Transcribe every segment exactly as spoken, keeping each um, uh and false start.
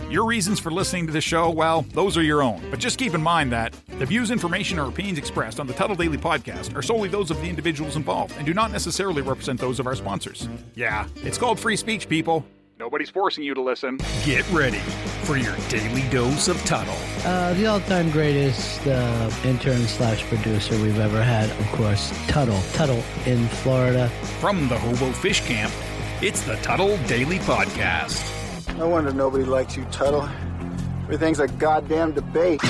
Your reasons for listening to the show, well, those are your own. But just keep in mind that the views, information, or opinions expressed on the Tuttle Daily Podcast are solely those of the individuals involved and do not necessarily represent those of our sponsors. Yeah, it's called free speech, people. Nobody's forcing you to listen. Get ready for your daily dose of Tuttle. Uh, the all-time greatest uh, intern slash producer we've ever had, of course, Tuttle. Tuttle in Florida. From the Hobo Fish Camp, it's the Tuttle Daily Podcast. No wonder nobody likes you, Tuttle. Everything's a goddamn debate.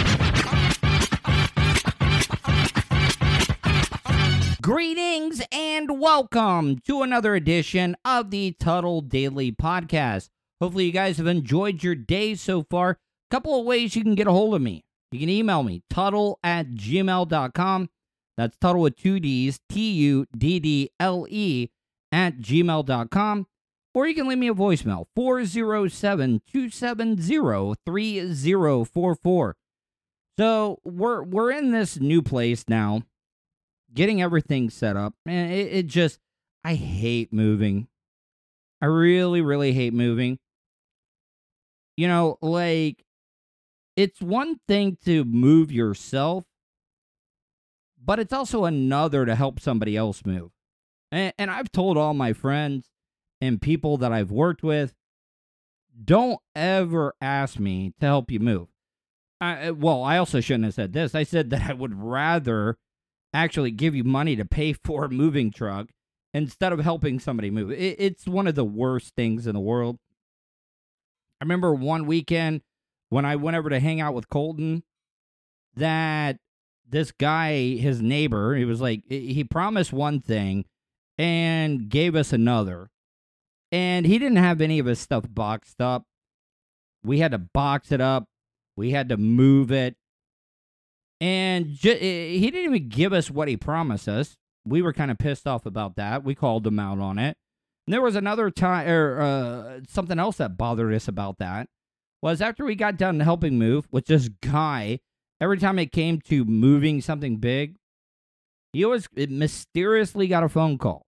Greetings and welcome to another edition of the Tuttle Daily Podcast. Hopefully you guys have enjoyed your day so far. A couple of ways you can get a hold of me. You can email me, tuttle at gmail dot com. That's Tuttle with two D's, T U D D L E, at gmail dot com. Or you can leave me a voicemail, four oh seven, two seven oh, three oh four four. So we're we're in this new place now, getting everything set up. Man, it, it just, I hate moving. I really, really hate moving. You know, like, it's one thing to move yourself, but it's also another to help somebody else move. And, and I've told all my friends and people that I've worked with, don't ever ask me to help you move. I, well, I also shouldn't have said this. I said that I would rather actually give you money to pay for a moving truck instead of helping somebody move. It, it's one of the worst things in the world. I remember one weekend when I went over to hang out with Colton that this guy, his neighbor, he was like, he promised one thing and gave us another. And he didn't have any of his stuff boxed up. We had to box it up. We had to move it. And ju- he didn't even give us what he promised us. We were kind of pissed off about that. We called him out on it. And there was another time, or uh, something else that bothered us about that, was after we got done helping move with this guy, every time it came to moving something big, he always mysteriously got a phone call.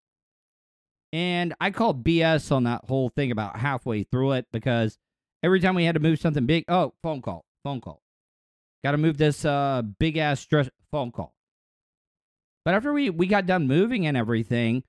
And I called B S on that whole thing about halfway through it, because every time we had to move something big, oh, phone call, phone call. Got to move this uh, big-ass stress, phone call. But after we, we got done moving and everything,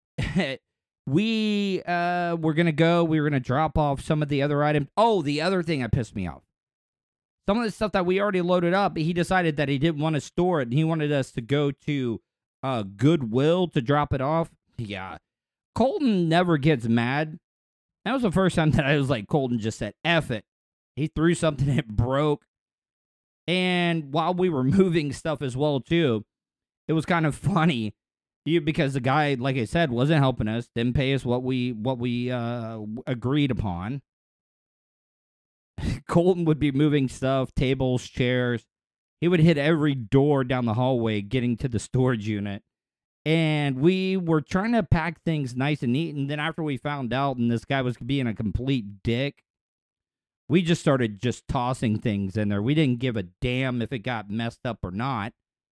we uh, were going to go, we were going to drop off some of the other items. Oh, the other thing that pissed me off. Some of the stuff that we already loaded up, he decided that he didn't want to store it, and he wanted us to go to uh, Goodwill to drop it off. Yeah. Colton never gets mad. That was the first time that I was like, Colton just said, F it. He threw something, it broke. And while we were moving stuff as well, too, it was kind of funny because the guy, like I said, wasn't helping us, didn't pay us what we what we uh, agreed upon. Colton would be moving stuff, tables, chairs. He would hit every door down the hallway getting to the storage unit. And we were trying to pack things nice and neat. And then after we found out and this guy was being a complete dick, we just started just tossing things in there. We didn't give a damn if it got messed up or not.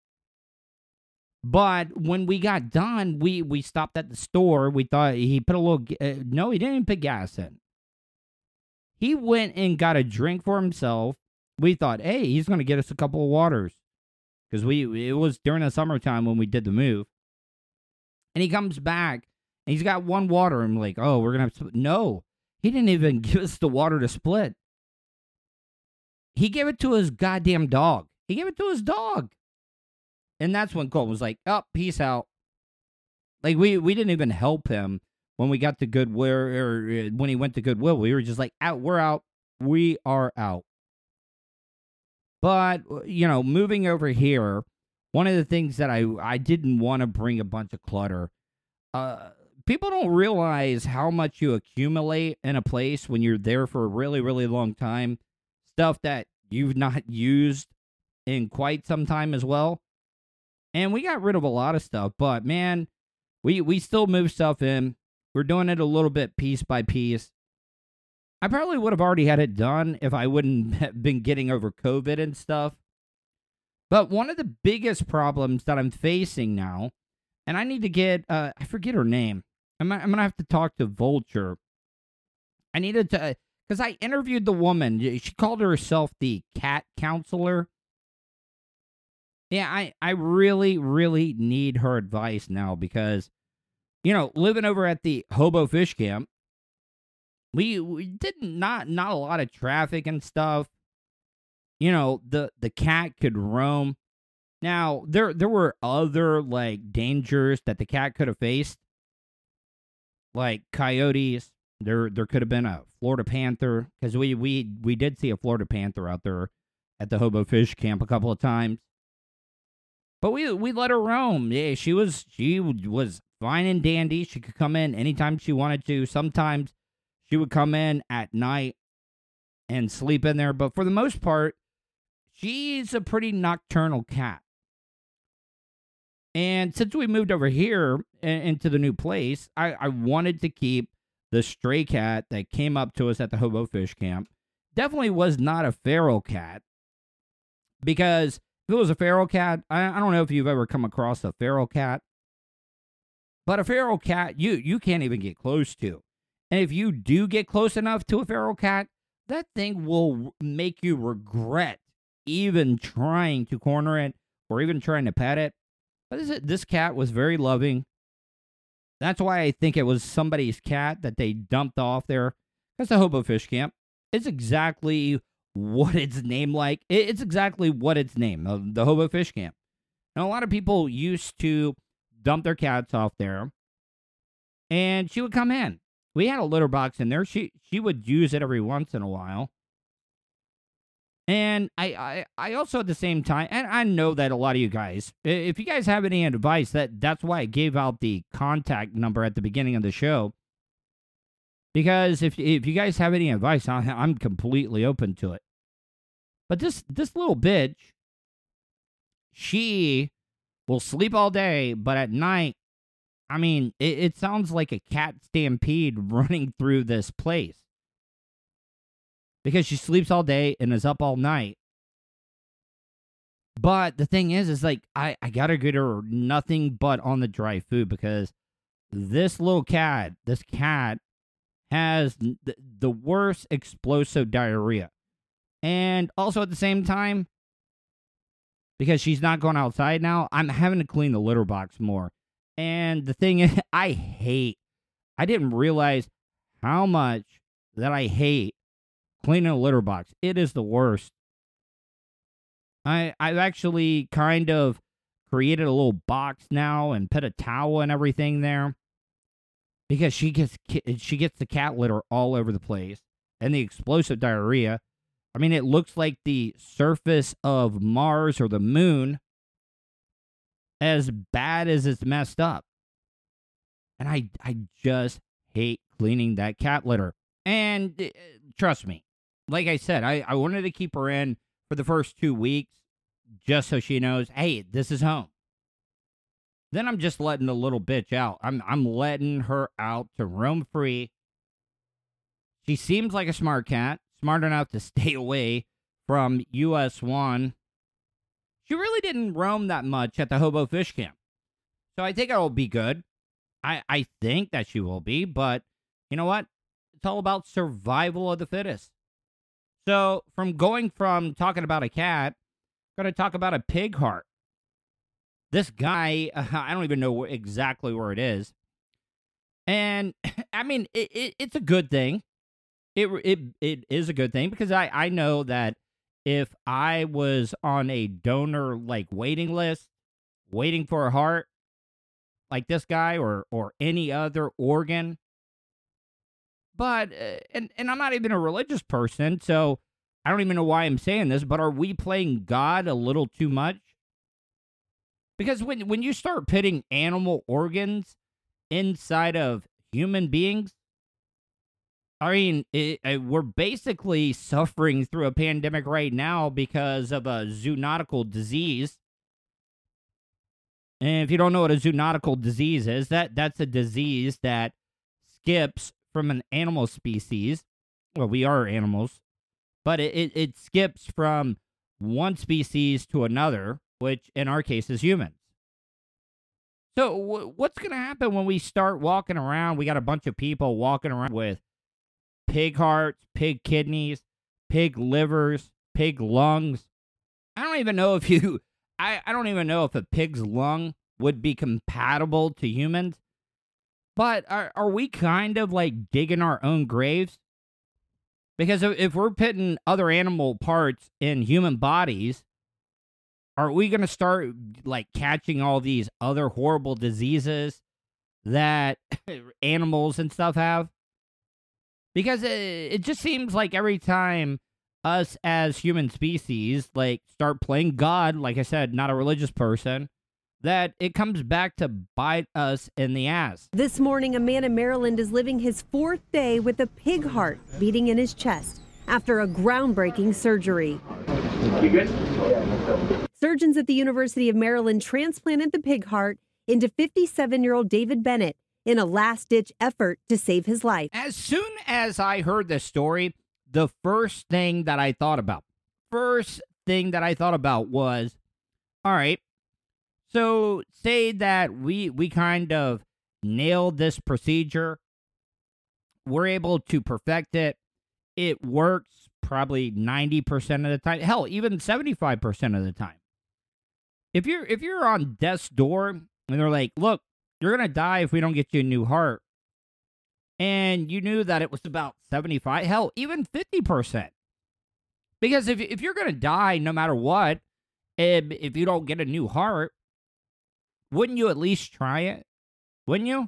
But when we got done, we, we stopped at the store. We thought he put a little... Uh, no, he didn't even put gas in. He went and got a drink for himself. We thought, hey, he's going to get us a couple of waters. Because we it was during the summertime when we did the move. And he comes back, and he's got one water. I'm like, oh, we're going to have to... No, he didn't even give us the water to split. He gave it to his goddamn dog. He gave it to his dog. And that's when Cole was like, oh, peace out. Like, we, we didn't even help him when we got to Goodwill, or when he went to Goodwill. We were just like, out, we're out. We are out. But, you know, moving over here, one of the things that I, I didn't want to bring a bunch of clutter. Uh, people don't realize how much you accumulate in a place when you're there for a really, really long time. Stuff that you've not used in quite some time as well. And we got rid of a lot of stuff. But, man, we, we still move stuff in. We're doing it a little bit piece by piece. I probably would have already had it done if I wouldn't have been getting over COVID and stuff. But one of the biggest problems that I'm facing now, and I need to get, uh, I forget her name. I'm, I'm going to have to talk to Vulture. I needed to, because I interviewed the woman. She called herself the cat counselor. Yeah, I, I really, really need her advice now because, you know, living over at the Hobo Fish Camp, we, we did not, not a lot of traffic and stuff. You know, the, the cat could roam. Now, there there were other, like, dangers that the cat could have faced, like coyotes. There there could have been a Florida panther, because we, we, we did see a Florida panther out there at the Hobo Fish Camp a couple of times. But we we let her roam. Yeah, she was she was fine and dandy. She could come in anytime she wanted to. Sometimes she would come in at night and sleep in there. But for the most part, she's a pretty nocturnal cat. And since we moved over here into the new place, I, I wanted to keep the stray cat that came up to us at the Hobo Fish Camp. Definitely was not a feral cat. Because if it was a feral cat, I, I don't know if you've ever come across a feral cat. But a feral cat, you, you can't even get close to. And if you do get close enough to a feral cat, that thing will make you regret even trying to corner it or even trying to pet it. But this, this cat was very loving. That's why I think it was somebody's cat that they dumped off there. That's the Hobo Fish Camp. It's exactly what it's named like. It's exactly what it's named, the, the Hobo Fish Camp. And a lot of people used to dump their cats off there. And she would come in. We had a litter box in there. She she would use it every once in a while. And I, I, I also at the same time, and I know that a lot of you guys, if you guys have any advice, that, that's why I gave out the contact number at the beginning of the show. Because if if you guys have any advice, I, I'm completely open to it. But this, this little bitch, she will sleep all day, but at night, I mean, it, it sounds like a cat stampede running through this place. Because she sleeps all day and is up all night. But the thing is, is like, I, I gotta get her nothing but on the dry food, because this little cat, this cat has th- the worst explosive diarrhea. And also at the same time, because she's not going outside now, I'm having to clean the litter box more. And the thing is, I hate, I didn't realize how much that I hate cleaning a litter box. It is the worst. I, I've actually kind of created a little box now and put a towel and everything there. Because she gets she gets the cat litter all over the place. And the explosive diarrhea. I mean, it looks like the surface of Mars or the moon. As bad as it's messed up. And I, I just hate cleaning that cat litter. And uh, trust me. Like I said, I, I wanted to keep her in for the first two weeks just so she knows, hey, this is home. Then I'm just letting the little bitch out. I'm I'm letting her out to roam free. She seems like a smart cat, smart enough to stay away from U S one. She really didn't roam that much at the Hobo Fish Camp. So I think it'll be good. I, I think that she will be, but you know what? It's all about survival of the fittest. So, from going from talking about a cat, I'm going to talk about a pig heart. This guy, uh, I don't even know exactly where it is. And, I mean, it, it, it's a good thing. It, it it is a good thing, because I, I know that if I was on a donor, like, waiting list, waiting for a heart, like this guy, or, or any other organ, But, uh, and, and I'm not even a religious person, so I don't even know why I'm saying this, but are we playing God a little too much? Because when, when you start pitting animal organs inside of human beings, I mean, it, it, we're basically suffering through a pandemic right now because of a zoonotical disease. And if you don't know what a zoonotical disease is, that that's a disease that skips from an animal species. Well, we are animals. But it, it, it skips from one species to another, which in our case is humans. So w- what's going to happen when we start walking around? We got a bunch of people walking around with pig hearts, pig kidneys, pig livers, pig lungs. I don't even know if you, I, I don't even know if a pig's lung would be compatible to humans. But are, are we kind of like digging our own graves? Because if, if we're putting other animal parts in human bodies, are we going to start like catching all these other horrible diseases that animals and stuff have? Because it, it just seems like every time us as human species like start playing God, like I said, not a religious person, that it comes back to bite us in the ass. This morning, a man in Maryland is living his fourth day with a pig heart beating in his chest after a groundbreaking surgery. You good? Surgeons at the University of Maryland transplanted the pig heart into fifty-seven-year-old David Bennett in a last-ditch effort to save his life. As soon as I heard this story, the first thing that I thought about, first thing that I thought about was, all right, so say that we we kind of nailed this procedure. We're able to perfect it. It works probably ninety percent of the time. Hell, even seventy-five percent of the time. If you're if you're on death's door and they're like, look, you're going to die if we don't get you a new heart. And you knew that it was about seventy-five, hell, even fifty percent. Because if, if you're going to die no matter what, if, if you don't get a new heart, wouldn't you at least try it? Wouldn't you?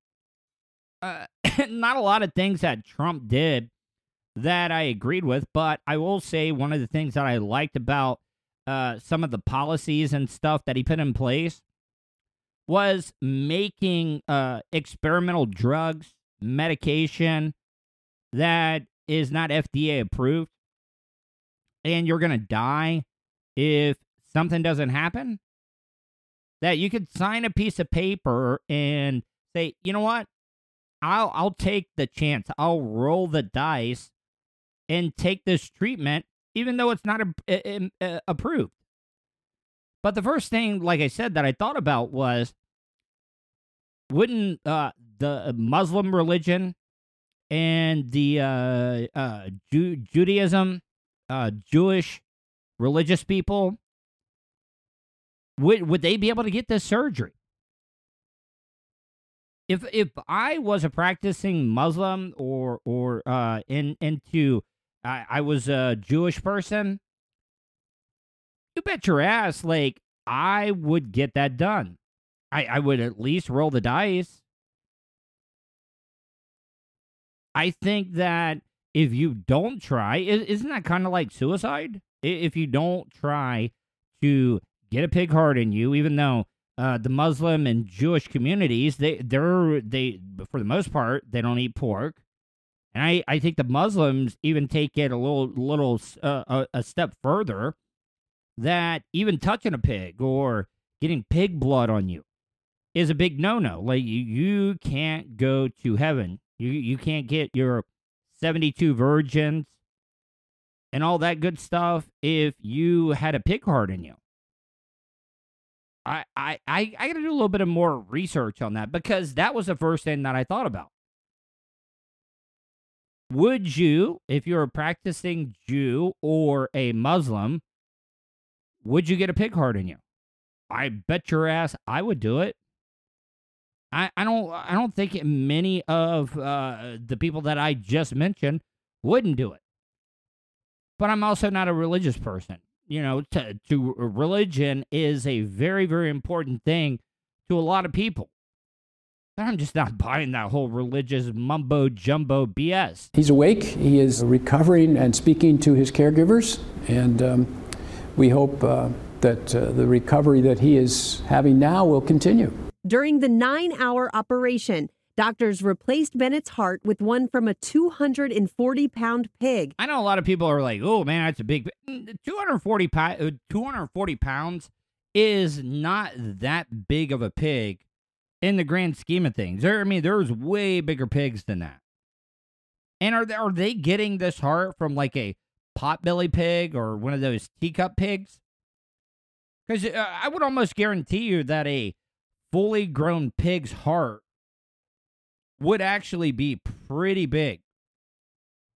Uh, not a lot of things that Trump did that I agreed with, but I will say one of the things that I liked about uh, some of the policies and stuff that he put in place was making uh, experimental drugs, medication that is not F D A approved, and you're going to die if something doesn't happen. That you could sign a piece of paper and say, you know what, I'll I'll take the chance. I'll roll the dice and take this treatment, even though it's not a, a, a, approved. But the first thing, like I said, that I thought about was, wouldn't uh, the Muslim religion and the uh, uh, Ju- Judaism, uh, Jewish religious people, Would would they be able to get this surgery? If if I was a practicing Muslim or or uh in into I, I was a Jewish person, you bet your ass like I would get that done. I, I would at least roll the dice. I think that if you don't try, isn't that kind of like suicide? If you don't try to get a pig heart in you, even though uh, the Muslim and Jewish communities, they they're they for the most part they don't eat pork, and I, I think the Muslims even take it a little little uh, a, a step further, that even touching a pig or getting pig blood on you is a big no no. Like you, you can't go to heaven. You you can't get your seventy-two virgins and all that good stuff if you had a pig heart in you. I, I, I, I got to do a little bit of more research on that, because that was the first thing that I thought about. Would you, if you're a practicing Jew or a Muslim, would you get a pig heart in you? I bet your ass I would do it. I, I don't I don't think many of uh, the people that I just mentioned wouldn't do it. But I'm also not a religious person. You know, to, to religion is a very, very important thing to a lot of people. But I'm just not buying that whole religious mumbo-jumbo B S. He's awake. He is recovering and speaking to his caregivers. And um, we hope uh, that uh, the recovery that he is having now will continue. During the nine-hour operation, doctors replaced Bennett's heart with one from a two hundred forty pound pig. I know a lot of people are like, oh, man, that's a big... two hundred forty, two hundred forty pounds is not that big of a pig in the grand scheme of things. There, I mean, there's way bigger pigs than that. And are they, are they getting this heart from like a potbelly pig or one of those teacup pigs? Because uh, I would almost guarantee you that a fully grown pig's heart would actually be pretty big.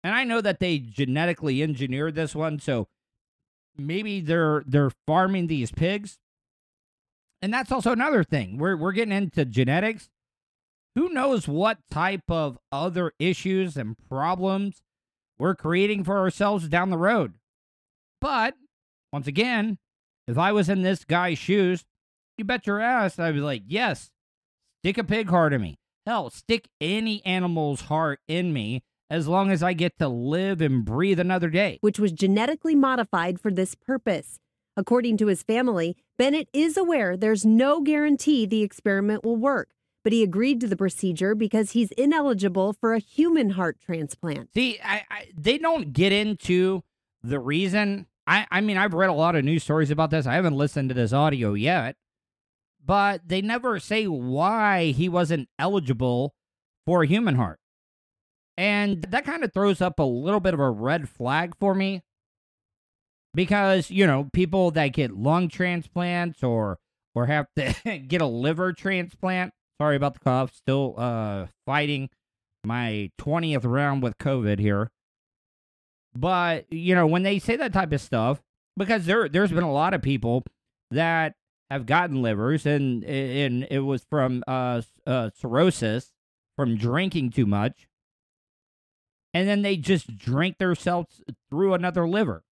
And I know that they genetically engineered this one, so maybe they're they're farming these pigs. And that's also another thing. We're we're getting into genetics. Who knows what type of other issues and problems we're creating for ourselves down the road. But once again, if I was in this guy's shoes, you bet your ass I'd be like, yes, stick a pig heart in me. Hell, stick any animal's heart in me as long as I get to live and breathe another day. Which was genetically modified for this purpose. According to his family, Bennett is aware there's no guarantee the experiment will work, but he agreed to the procedure because he's ineligible for a human heart transplant. See, I, I, they don't get into the reason. I, I mean, I've read a lot of news stories about this. I haven't listened to this audio yet, but they never say why he wasn't eligible for a human heart. And that kind of throws up a little bit of a red flag for me. Because, you know, people that get lung transplants or or have to get a liver transplant. Sorry about the cough. Still uh, fighting my twentieth round with COVID here. But, you know, when they say that type of stuff, because there, there's been a lot of people that have gotten livers, and, and it was from uh, uh, cirrhosis, from drinking too much. And then they just drink themselves through another liver.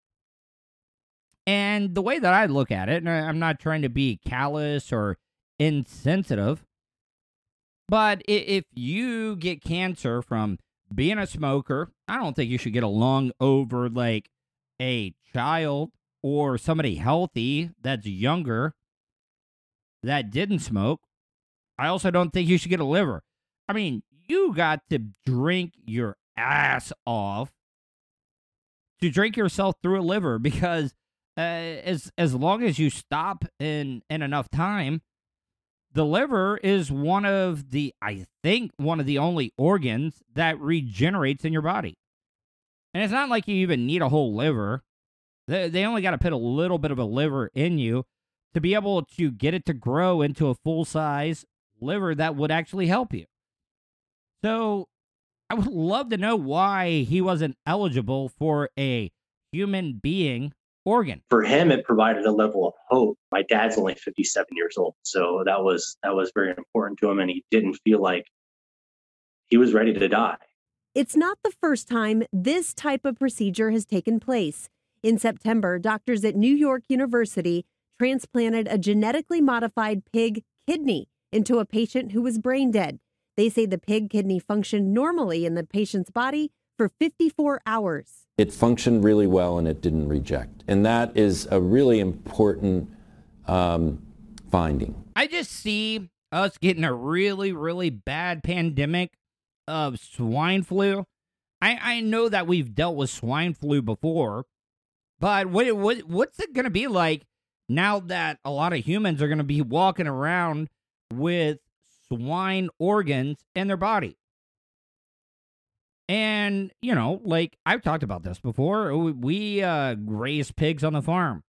And the way that I look at it, and I'm not trying to be callous or insensitive, but if you get cancer from being a smoker, I don't think you should get along over like a child or somebody healthy that's younger that didn't smoke. I also don't think you should get a liver. I mean, you got to drink your ass off to drink yourself through a liver, because uh, as as long as you stop in, in enough time, the liver is one of the, I think, one of the only organs that regenerates in your body. And it's not like you even need a whole liver. They, they only got to put a little bit of a liver in you to be able to get it to grow into a full-size liver that would actually help you. So I would love to know why he wasn't eligible for a human being organ. For him, it provided a level of hope. My dad's only fifty-seven years old, so that was that was very important to him, and he didn't feel like he was ready to die. It's not the first time this type of procedure has taken place. In September, doctors at New York University transplanted a genetically modified pig kidney into a patient who was brain dead. They say the pig kidney functioned normally in the patient's body for fifty-four hours. It functioned really well and it didn't reject. And that is a really important um, finding. I just see us getting a really, really bad pandemic of swine flu. I, I know that we've dealt with swine flu before, but what, what what's it going to be like now that a lot of humans are going to be walking around with swine organs in their body? And, you know, like I've talked about this before, we uh, raise pigs on the farm.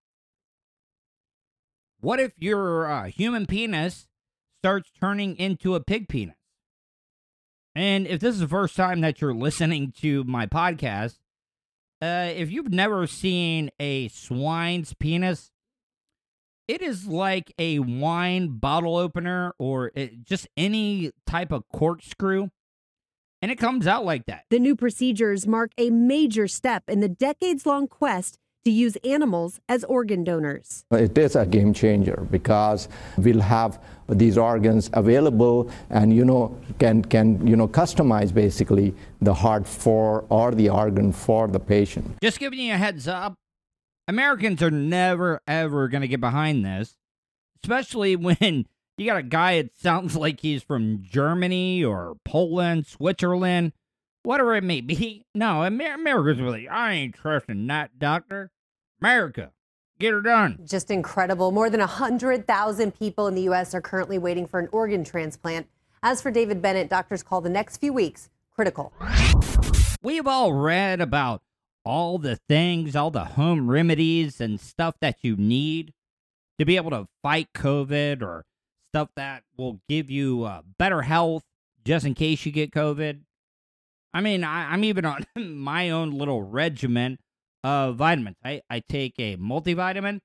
What if your uh, human penis starts turning into a pig penis? And if this is the first time that you're listening to my podcast, uh, if you've never seen a swine's penis, it is like a wine bottle opener or it, just any type of corkscrew. And it comes out like that. The new procedures mark a major step in the decades-long quest to use animals as organ donors. It is a game changer because we'll have these organs available and, you know, can, can you know, customize basically the heart for or the organ for the patient. Just giving you a heads up, Americans are never, ever going to get behind this, especially when you got a guy that sounds like he's from Germany or Poland, Switzerland, whatever it may be. No, Amer- America's really, I ain't trusting that doctor. America, get her done. Just incredible. More than one hundred thousand people in the U S are currently waiting for an organ transplant. As for David Bennett, doctors call the next few weeks critical. We've all read about all the things, all the home remedies and stuff that you need to be able to fight COVID, or stuff that will give you uh, better health just in case you get COVID. I mean, I, I'm even on my own little regimen of vitamins. I, I take a multivitamin.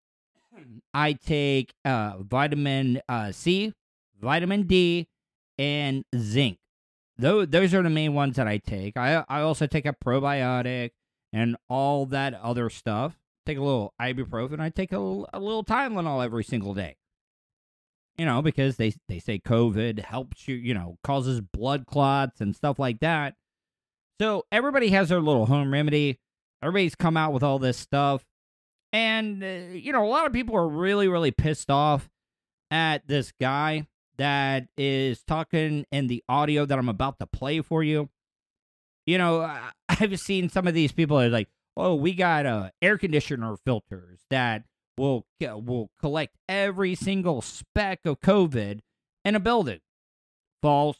I take uh, vitamin uh, C, vitamin D, and zinc. Those, those are the main ones that I take. I, I also take a probiotic and all that other stuff. Take a little ibuprofen. I take a, a little Tylenol every single day. You know, because they, they say COVID helps you, you know, causes blood clots and stuff like that. So everybody has their little home remedy. Everybody's come out with all this stuff. And, uh, you know, a lot of people are really, really pissed off at this guy that is talking in the audio that I'm about to play for you. You know, I've seen some of these people are like, oh, we got uh, air conditioner filters that will, will collect every single speck of COVID in a building. False.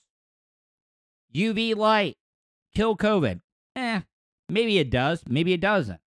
U V light. Kill COVID. Eh, maybe it does. Maybe it doesn't.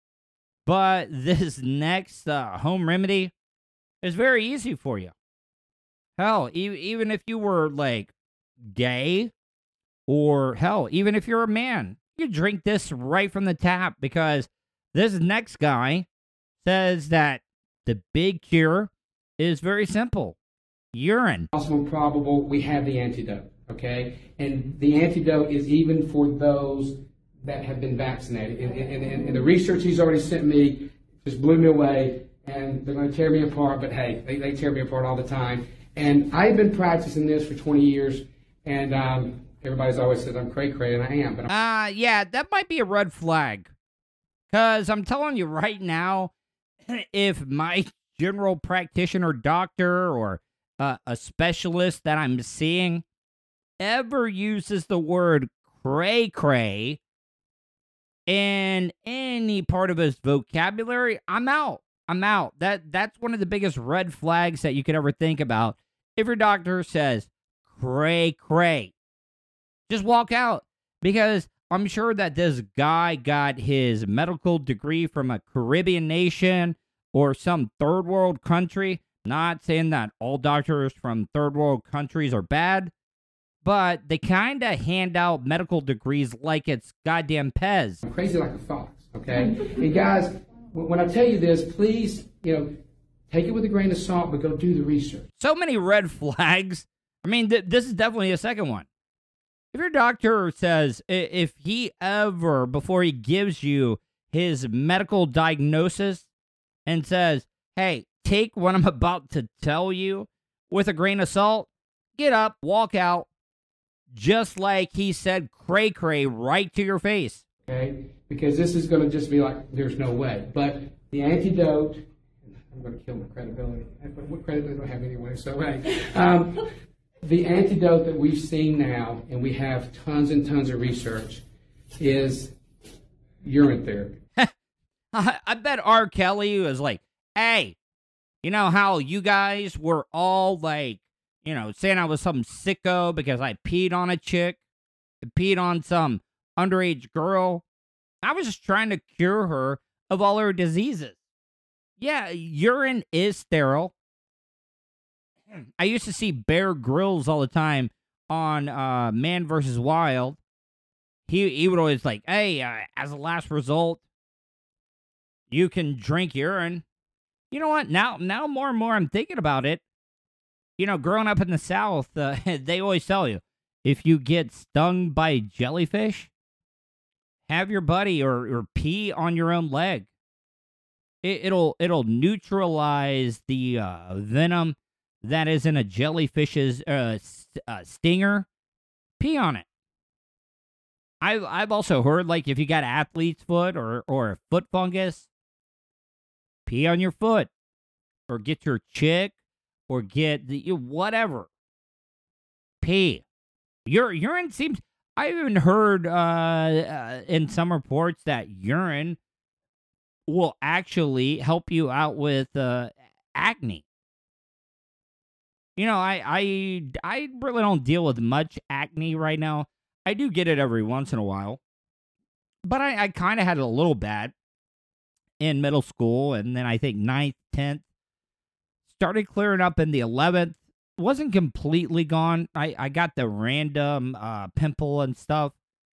But this next uh, home remedy is very easy for you. Hell, e- even if you were, like, gay, or hell, even if you're a man, you drink this right from the tap, because this next guy says that the big cure is very simple. Urine. Possible, probable, we have the antidote, okay? And the antidote is even for those that have been vaccinated. And, and, and, and the research he's already sent me just blew me away, and they're going to tear me apart, but hey, they, they tear me apart all the time. And I've been practicing this for twenty years, and um, everybody's always said I'm cray-cray, and I am. But Uh, yeah, that might be a red flag. Because I'm telling you right now, if my general practitioner doctor or uh, a specialist that I'm seeing ever uses the word cray-cray in any part of his vocabulary, I'm out. I'm out. That That's one of the biggest red flags that you could ever think about. If your doctor says cray-cray, just walk out, because I'm sure that this guy got his medical degree from a Caribbean nation or some third world country. Not saying that all doctors from third world countries are bad, but they kind of hand out medical degrees like it's goddamn Pez. I'm crazy like a fox, okay? And guys, when I tell you this, please, you know, take it with a grain of salt, but go do the research. So many red flags. I mean, th- this is definitely a second one. If your doctor says, if he ever, before he gives you his medical diagnosis and says, hey, take what I'm about to tell you with a grain of salt, get up, walk out, just like he said cray-cray right to your face. Okay? Because this is going to just be like, there's no way. But the antidote, I'm going to kill my credibility. What credibility do I have anyway? So, hey. Um, the antidote that we've seen now, and we have tons and tons of research, is urine therapy. I, I bet R. Kelly was like, hey, you know how you guys were all like, you know, saying I was some sicko because I peed on a chick, peed on some underage girl. I was just trying to cure her of all her diseases. Yeah, urine is sterile. I used to see Bear Grylls all the time on uh, Man versus. Wild. He he would always like, hey, uh, as a last result, you can drink urine. You know what? Now, now more and more I'm thinking about it. You know, growing up in the South, uh, they always tell you, if you get stung by jellyfish, have your buddy or, or pee on your own leg. It, it'll it'll neutralize the uh, venom that is in a jellyfish's uh, st- uh, stinger. Pee on it. I've I've also heard, like, if you got athlete's foot or or foot fungus, pee on your foot, or get your chick, or get the whatever. Pee. Your urine seems. I even heard uh, uh, in some reports that urine will actually help you out with uh, acne. You know, I, I I really don't deal with much acne right now. I do get it every once in a while. But I, I kind of had it a little bad in middle school, and then I think ninth, tenth. Started clearing up in the eleventh. Wasn't completely gone. I, I got the random uh, pimple and stuff.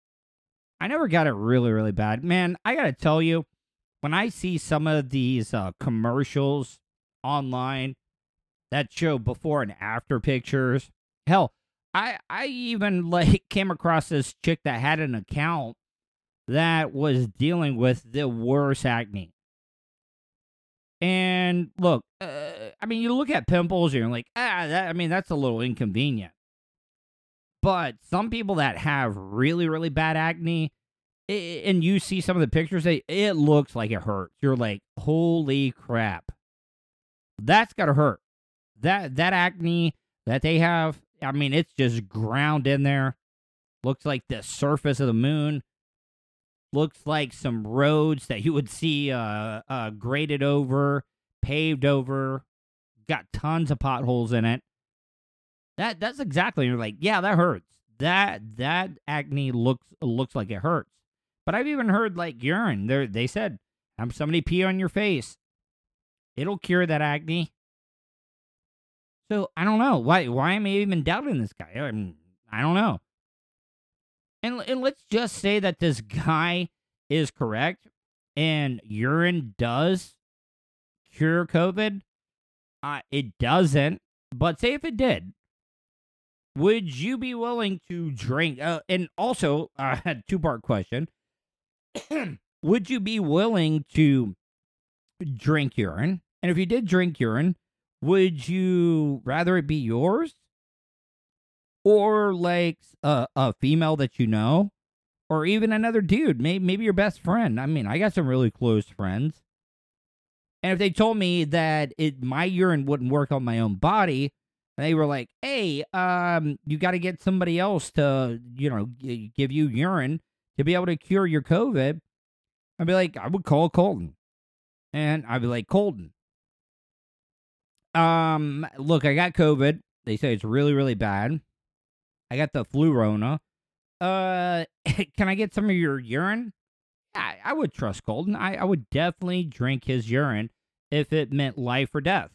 I never got it really, really bad. Man, I got to tell you, when I see some of these uh, commercials online that show before and after pictures, hell, I, I even like came across this chick that had an account that was dealing with the worst acne. And look, uh, I mean, you look at pimples and you're like, ah, that, I mean, that's a little inconvenient. But some people that have really, really bad acne, it, and you see some of the pictures, they, it looks like it hurts. You're like, holy crap. That's got to hurt. That, that acne that they have, I mean, it's just ground in there. Looks like the surface of the moon. Looks like some roads that you would see uh, uh, graded over, paved over. Got tons of potholes in it. That that's exactly. You're like, yeah, that hurts. That that acne looks looks like it hurts. But I've even heard like urine. They they said, have somebody pee on your face. It'll cure that acne. So I don't know why. Why am I even doubting this guy? I mean, I don't know. And, and let's just say that this guy is correct and urine does cure COVID. Uh, it doesn't. But say if it did, would you be willing to drink? Uh, and also, I uh, had a two-part question. Would you be willing to drink urine? And if you did drink urine, would you rather it be yours? Or like a, a female that you know, or even another dude, maybe, maybe your best friend. I mean, I got some really close friends. And if they told me that it my urine wouldn't work on my own body, they were like, hey, um, you got to get somebody else to, you know, g- give you urine to be able to cure your COVID. I'd be like, I would call Colton. And I'd be like, Colton, um, look, I got COVID. They say it's really, really bad. I got the flu Rona. Uh, can I get some of your urine? I, I would trust Colton. I, I would definitely drink his urine if it meant life or death.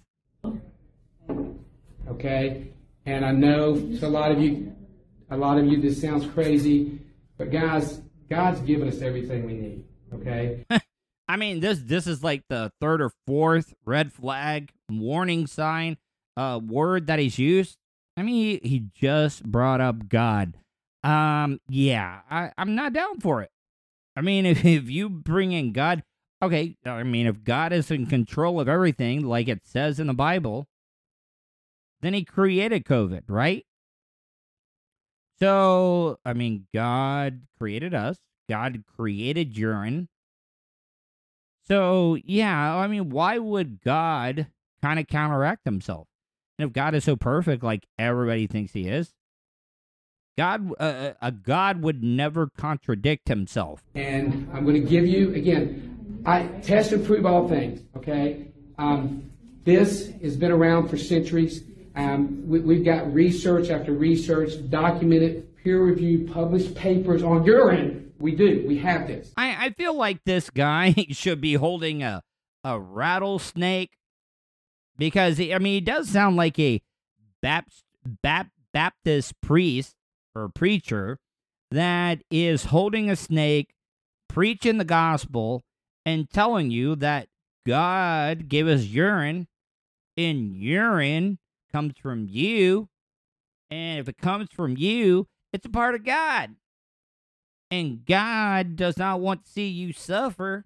Okay, and I know to a lot of you, a lot of you, this sounds crazy, but guys, God's given us everything we need. Okay. I mean, this this is like the third or fourth red flag warning sign uh, word that he's used. I mean, he, he just brought up God. Um, yeah, I, I'm not down for it. I mean, if, if you bring in God, okay, I mean, if God is in control of everything, like it says in the Bible, then he created COVID, right? So, I mean, God created us. God created urine. So, yeah, I mean, why would God kind of counteract himself? And if God is so perfect, like everybody thinks he is, God, uh, a God would never contradict himself. And I'm going to give you, again, I test and prove all things, okay? Um, this has been around for centuries. Um, we, we've got research after research, documented, peer-reviewed, published papers on urine. We do. We have this. I, I feel like this guy should be holding a, a rattlesnake because, he, I mean, he does sound like a Baptist, Bap, Baptist priest or preacher that is holding a snake, preaching the gospel, and telling you that God gave us urine, and urine comes from you, and if it comes from you, it's a part of God. And God does not want to see you suffer.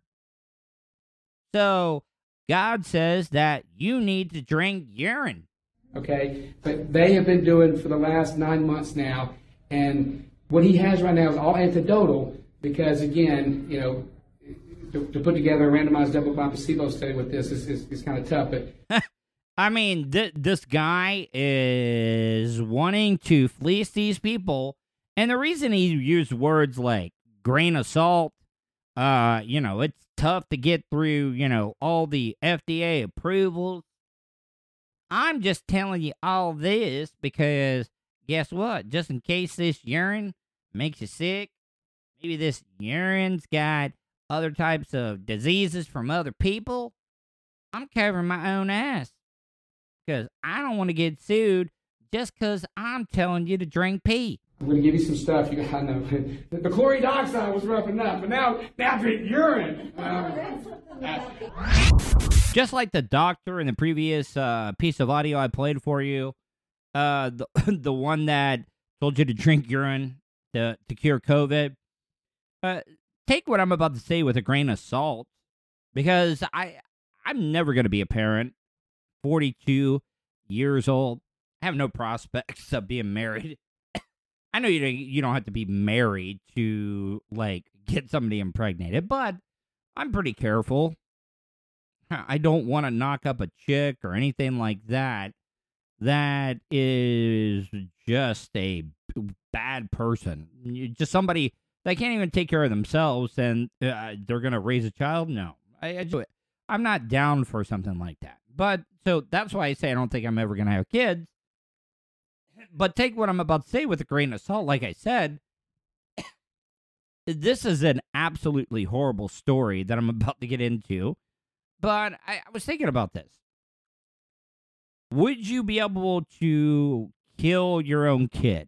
So God says that you need to drink urine. Okay, but they have been doing for the last nine months now, and what he has right now is all anecdotal because, again, you know, to, to put together a randomized double-blind placebo study with this is, is, is kind of tough. But I mean, th- this guy is wanting to fleece these people. And the reason he used words like grain of salt, uh, you know, it's tough to get through, you know, all the F D A approvals. I'm just telling you all this because guess what? Just in case this urine makes you sick, maybe this urine's got other types of diseases from other people, I'm covering my own ass because I don't want to get sued just because I'm telling you to drink pee. I'm going to give you some stuff. You got to know. The, the chlorine dioxide was roughing up, but now, now drink urine. Um, Just like the doctor in the previous uh, piece of audio I played for you, uh, the, the one that told you to drink urine to, to cure COVID, uh, take what I'm about to say with a grain of salt, because I, I'm never going to be a parent, forty-two years old. I have no prospects of being married. I know you don't, you don't have to be married to, like, get somebody impregnated, but I'm pretty careful. I don't want to knock up a chick or anything like that. That is just a bad person. Just somebody that can't even take care of themselves, and uh, they're going to raise a child? No. I, I just, I'm not down for something like that. But, so that's why I say I don't think I'm ever going to have kids. But take what I'm about to say with a grain of salt. Like I said, this is an absolutely horrible story that I'm about to get into. But I, I was thinking about this. Would you be able to kill your own kid?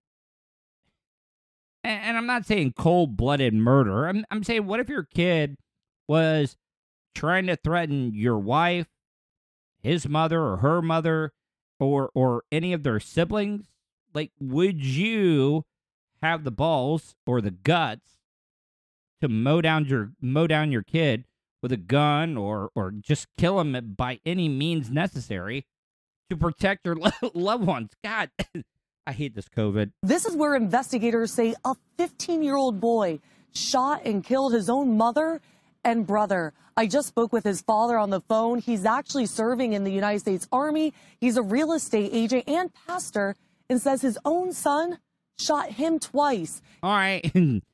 And, and I'm not saying cold-blooded murder. I'm, I'm saying, what if your kid was trying to threaten your wife, his mother or her mother, or or any of their siblings? Like, would you have the balls or the guts to mow down your mow down your kid with a gun, or or just kill him by any means necessary to protect your lo- loved ones? God, I hate this COVID. This is where investigators say a fifteen-year-old boy shot and killed his own mother and brother. I just spoke with his father on the phone. He's actually serving in the United States Army. He's a real estate agent and pastor, and says his own son shot him twice. All right.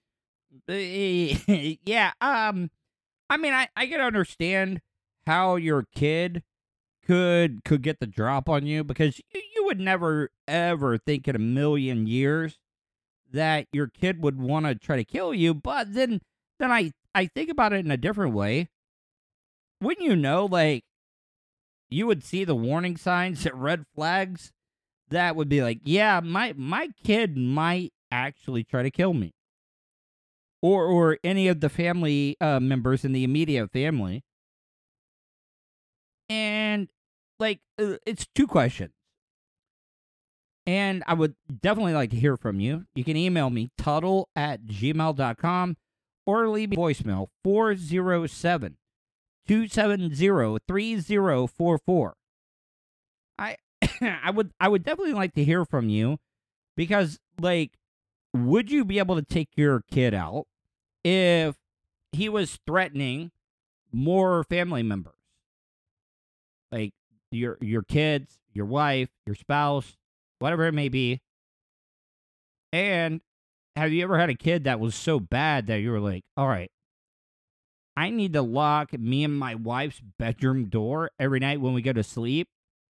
yeah. Um, I mean, I, I can understand how your kid could could get the drop on you, because you, you would never, ever think in a million years that your kid would want to try to kill you. But then, then I, I think about it in a different way. Wouldn't you know, like, you would see the warning signs and red flags that would be like, yeah, my my kid might actually try to kill me. Or or any of the family uh, members in the immediate family. And, like, uh, it's two questions. And I would definitely like to hear from you. You can email me, Tuttle at gmail dot com, or leave me a voicemail, four oh seven, two seven zero, three zero four four. I I would I would definitely like to hear from you, because, like, would you be able to take your kid out if he was threatening more family members? Like your your kids, your wife, your spouse, whatever it may be. And have you ever had a kid that was so bad that you were like, all right, I need to lock me and my wife's bedroom door every night when we go to sleep?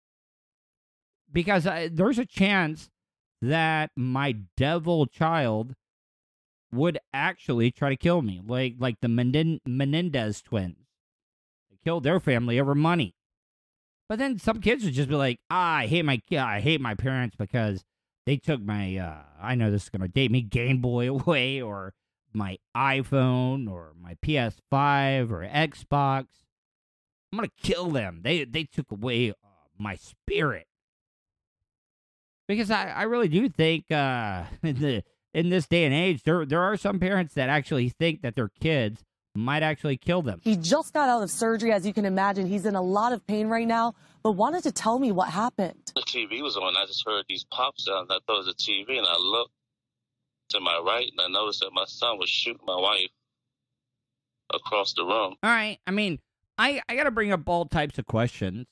Because I, there's a chance that my devil child would actually try to kill me, like like the Menin- Menendez twins. They killed their family over money. But then some kids would just be like, ah, I hate my I hate my parents because they took my, uh, I know this is going to date me, Game Boy away, or my iPhone, or my P S five, or Xbox. I'm going to kill them. They they took away uh, my spirit. Because I, I really do think uh, in, the, in this day and age, there there are some parents that actually think that their kids might actually kill them. He just got out of surgery. As you can imagine, he's in a lot of pain right now, but wanted to tell me what happened. The T V was on. I just heard these pop sounds. I thought it was a T V, and I looked to my right, and I noticed that my son was shooting my wife across the room. All right. I mean, I, I got to bring up all types of questions.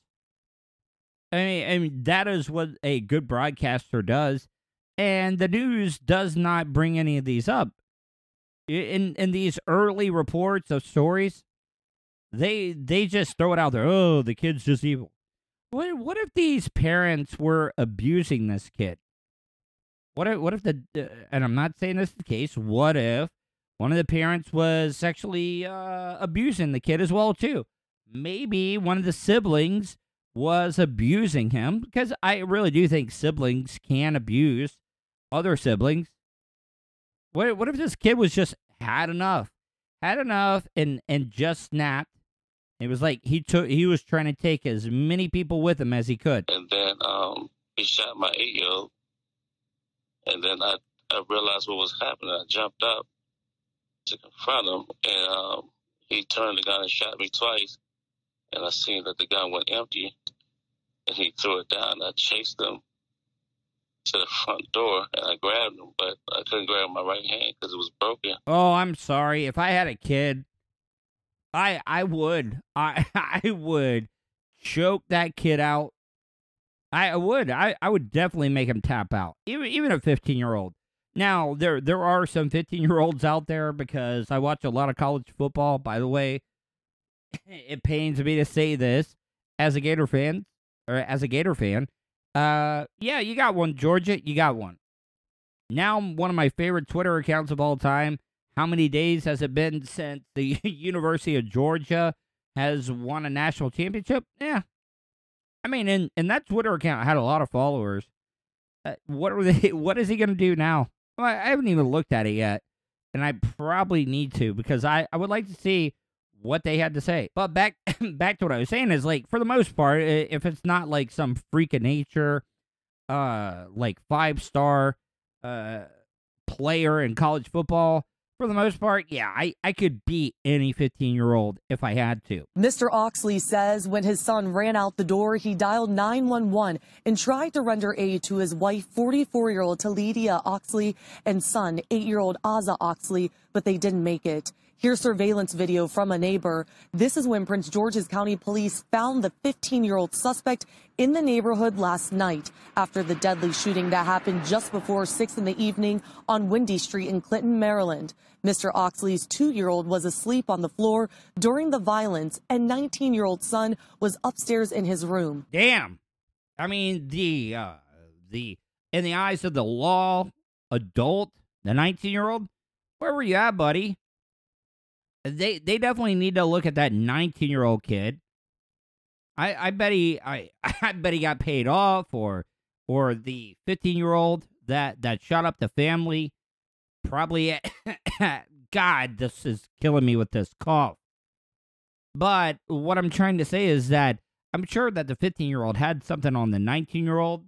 I mean, I mean, that is what a good broadcaster does, and the news does not bring any of these up. In in these early reports of stories, they they just throw it out there. Oh, the kid's just evil. What what if these parents were abusing this kid? What if what if the uh, and I'm not saying this is the case. What if one of the parents was sexually uh, abusing the kid as well too? Maybe one of the siblings was abusing him, because I really do think siblings can abuse other siblings. What what if this kid was just had enough, had enough, and and just snapped? It was like he took he was trying to take as many people with him as he could. And then um, he shot my eight-year-old. And then I, I realized what was happening. I jumped up to confront him, and um, he turned the gun and shot me twice. And I seen that the gun went empty, and he threw it down. I chased him to the front door, and I grabbed him, but I couldn't grab my right hand because it was broken. Oh, I'm sorry. If I had a kid, I I would I I would choke that kid out. I would. I, I would definitely make him tap out. Even even a fifteen year old. Now there there are some fifteen year olds out there because I watch a lot of college football. By the way, it pains me to say this as a Gator fan or as a Gator fan. Uh, yeah, you got one, Georgia. You got one. Now one of my favorite Twitter accounts of all time. How many days has it been since the University of Georgia has won a national championship? Yeah. I mean, and, and that Twitter account had a lot of followers. Uh, what are they? What is he going to do now? Well, I haven't even looked at it yet, and I probably need to because I, I would like to see what they had to say. But back back to what I was saying is, like, for the most part, if it's not like some freak of nature, uh, like five star uh player in college football. For the most part, yeah, I, I could beat any fifteen-year-old if I had to. Mister Oxley says when his son ran out the door, he dialed nine one one and tried to render aid to his wife, forty-four-year-old Talidia Oxley, and son, eight-year-old Ozza Oxley, but they didn't make it. Here's surveillance video from a neighbor. This is when Prince George's County Police found the fifteen-year-old suspect in the neighborhood last night after the deadly shooting that happened just before six in the evening on Windy Street in Clinton, Maryland. Mister Oxley's two-year-old was asleep on the floor during the violence, and nineteen-year-old son was upstairs in his room. Damn. I mean, the, uh, the, in the eyes of the law, adult, the nineteen-year-old, where were you at, buddy? They they definitely need to look at that nineteen-year-old kid. I I bet he I I bet he got paid off, or or the fifteen-year-old that that shot up the family. Probably, God, this is killing me with this cough. But what I'm trying to say is that I'm sure that the fifteen-year-old had something on the nineteen-year-old,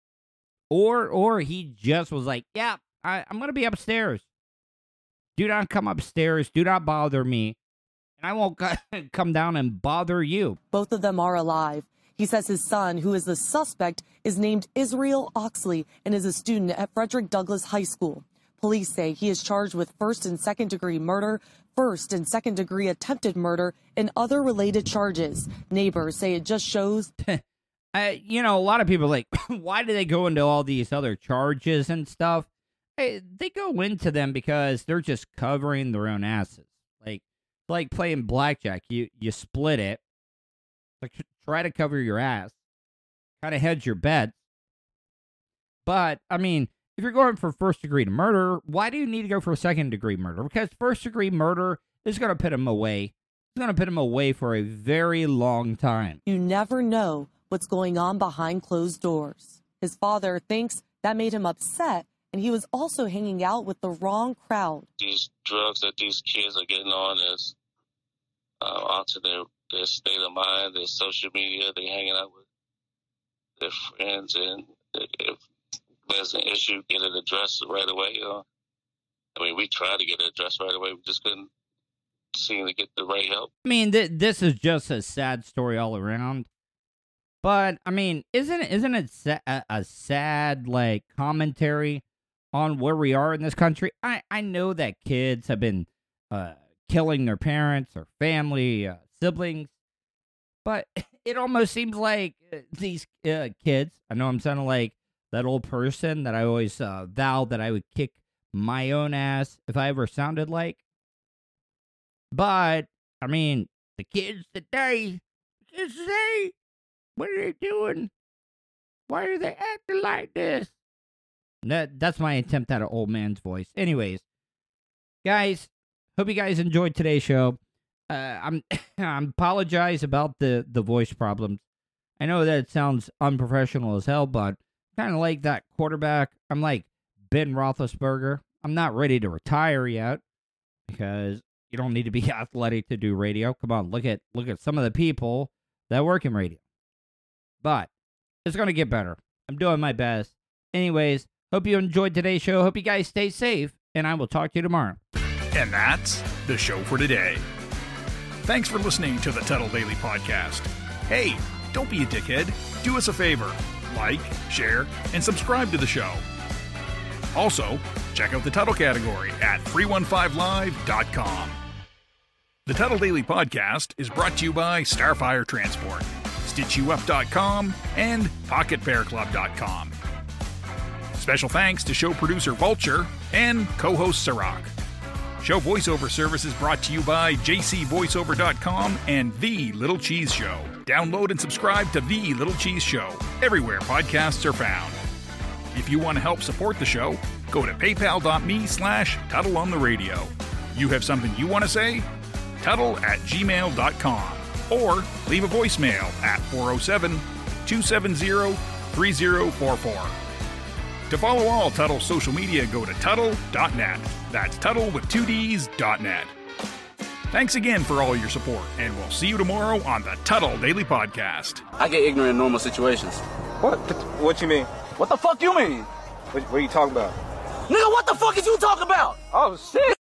or or he just was like, yeah, I, I'm gonna be upstairs. Do not come upstairs. Do not bother me. And I won't come down and bother you. Both of them are alive. He says his son, who is the suspect, is named Israel Oxley and is a student at Frederick Douglass High School. Police say he is charged with first and second degree murder, first and second degree attempted murder, and other related charges. Neighbors say it just shows. uh, you know, a lot of people are like, why do they go into all these other charges and stuff? They go into them because they're just covering their own asses. Like, like playing blackjack. You you split it. Like, try to cover your ass. Kind of hedge your bets. But, I mean, if you're going for first degree murder, why do you need to go for second degree murder? Because first degree murder is going to put him away. It's going to put him away for a very long time. You never know what's going on behind closed doors. His father thinks that made him upset. And he was also hanging out with the wrong crowd. These drugs that these kids are getting on is uh, onto their, their state of mind, their social media. They're hanging out with their friends. And if there's an issue, get it addressed right away. Uh, I mean, we tried to get it addressed right away. We just couldn't seem to get the right help. I mean, th- this is just a sad story all around. But, I mean, isn't, isn't it sa- a, a sad, like, commentary on where we are in this country? I, I know that kids have been uh, killing their parents or family, uh, siblings, but it almost seems like uh, these uh, kids, I know I'm sounding like that old person that I always uh, vowed that I would kick my own ass if I ever sounded like. But, I mean, the kids today, kids today, what are they doing? Why are they acting like this? That that's my attempt at an old man's voice. Anyways, guys, hope you guys enjoyed today's show. Uh, I'm I apologize about the, the voice problems. I know that it sounds unprofessional as hell, but kind of like that quarterback. I'm like Ben Roethlisberger. I'm not ready to retire yet because you don't need to be athletic to do radio. Come on, look at look at some of the people that work in radio. But it's going to get better. I'm doing my best. Anyways, hope you enjoyed today's show. Hope you guys stay safe, and I will talk to you tomorrow. And that's the show for today. Thanks for listening to the Tuttle Daily Podcast. Hey, don't be a dickhead. Do us a favor. Like, share, and subscribe to the show. Also, check out the Tuttle category at three one five live dot com. The Tuttle Daily Podcast is brought to you by Starfire Transport, stitch you up dot com, and pocket bear club dot com. Special thanks to show producer Vulture and co-host Sirach. Show voiceover service is brought to you by j c voiceover dot com and The Little Cheese Show. Download and subscribe to The Little Cheese Show everywhere podcasts are found. If you want to help support the show, go to paypal.me slash Tuttle on the radio. You have something you want to say? Tuttle at gmail dot com or leave a voicemail at four oh seven, two seven zero, three zero four four. To follow all Tuttle social media, go to Tuttle dot net. That's Tuttle with two D's dot net. Thanks again for all your support, and we'll see you tomorrow on the Tuttle Daily Podcast. I get ignorant in normal situations. What? What you mean? What the fuck you mean? What, what are you talking about? Nigga, what the fuck is you talking about? Oh, shit.